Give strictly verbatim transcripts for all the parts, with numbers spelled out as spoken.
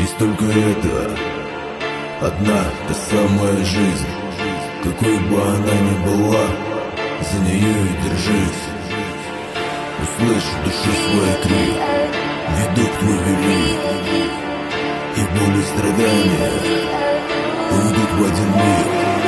Есть только это, одна та самая жизнь. Какой бы она ни была, за нее и держись. Услышь в душе свой крик, видок твой вели, и боль и страдания уйдут в один миг.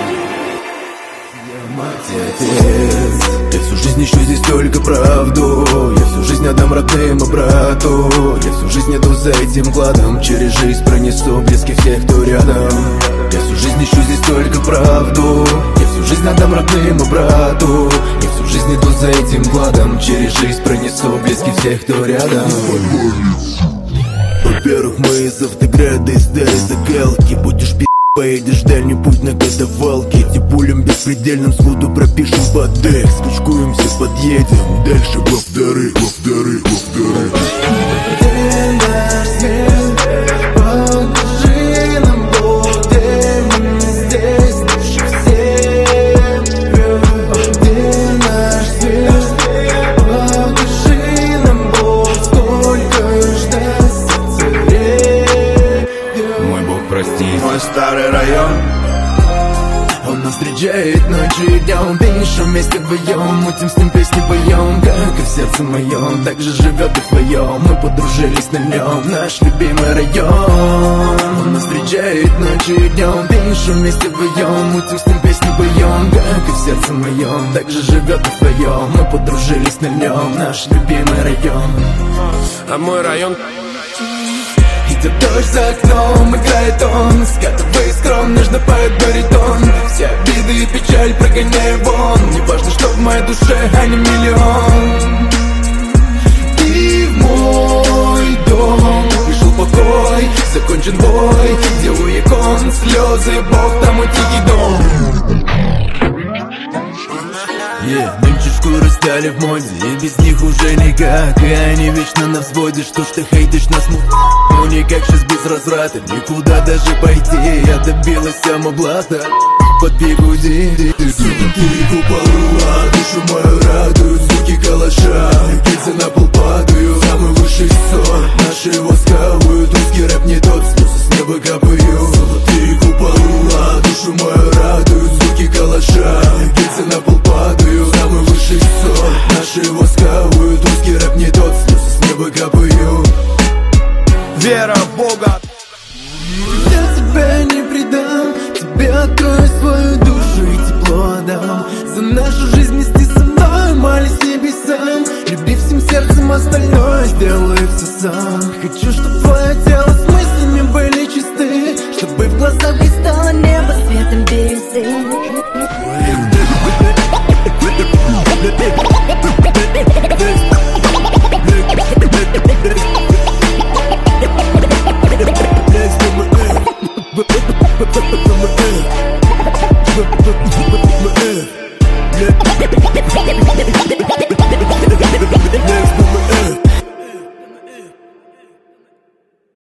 Я мать и отец, я всю жизнь ищу здесь только правду. Я всю жизнь отдам родным и брату. Я всю жизнь иду за этим кладом, через жизнь пронесу близких всех, кто рядом. Я всю жизнь ищу здесь только правду. Я всю жизнь отдам родным и брату. Я всю жизнь иду за этим кладом, через жизнь пронесу близких всех, кто рядом. Во-первых, мы из Автограда, из Дариса Галки. Будешь пи***, поедешь дальний путь на катафалке. Эти пулем беспредельным сходу пропишем под дых. Скучкуемся, подъедем дальше. Во-вторых, во-вторых, во-вторых, ты наш свет, покажи нам Бог, где мы здесь лучше всех. Ты наш свет, покажи нам Бог, сколько ждать царей. Мой Бог, прости. Мой старый район, он нас встречает ночью и днем. Пишем вместе вдвоем, мутим с ним песни поем. Как и в сердце моем, так же живет и в твоем. Мы подружились на нем, наш любимый район. Он нас встречает ночью и днем. Пишем вместе вдвоем, мутим с ним песни поем. Как и в сердце моем, так же живет и в твоем. Мы подружились на нем, наш любимый район. А мой район... Идет дождь за окном, играет он, скатывай скром, нежно поет баритон. Все обиды и печаль прогоняй вон. Не важно, что в моей душе, а не миллион. Ты в мой дом, пришел покой, закончен бой. Где у икон слезы, Бог, там и тихий дом. Yeah, нынче шкуры стали в моде, и без них уже никак. И они вечно на взводе, что ж ты хейтишь нас, ну ну никак сейчас без разврата, никуда даже пойти. Я добилась самоблата под бигуди. Золотые купола, душу мою радуют, звуки калаша, кельцы на пол падают. Самый высший сон, наши его сковывают. Русский рэп не тот, слезы с неба капают. Золотые купола, душу мою радуют, звуки калаша, кельцы на пол падают. Самый высший сон, наши его сковывают. Русский рэп не тот, слезы с неба капают. Вера в Бога. Я тебя не предам, тебе открою свою душу и тепло отдам. За нашу жизнь вместе со мной молись небесам. Люби всем сердцем, остальное сделаю все сам. Хочу, чтоб твое тело с мыслями были чисты, чтобы в глазах блистало небо светом бирюзы. Yeah.